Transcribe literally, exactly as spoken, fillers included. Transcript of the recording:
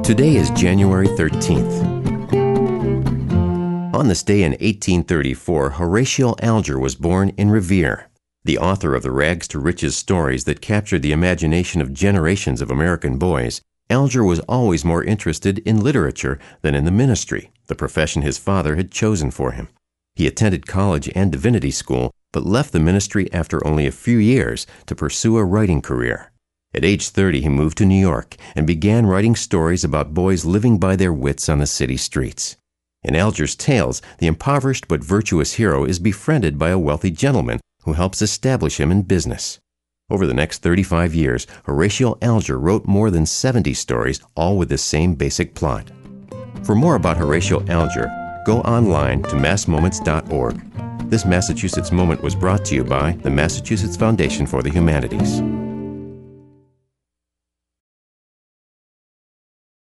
Today is January thirteenth. On this day in eighteen thirty-four, Horatio Alger was born in Revere. The author of the rags to riches stories that captured the imagination of generations of American boys, Alger was always more interested in literature than in the ministry, the profession his father had chosen for him. He attended college and divinity school, but left the ministry after only a few years to pursue a writing career. At age thirty, he moved to New York and began writing stories about boys living by their wits on the city streets. In Alger's tales, the impoverished but virtuous hero is befriended by a wealthy gentleman who helps establish him in business. Over the next thirty-five years, Horatio Alger wrote more than seventy stories, all with the same basic plot. For more about Horatio Alger, go online to mass moments dot org. This Massachusetts Moment was brought to you by the Massachusetts Foundation for the Humanities.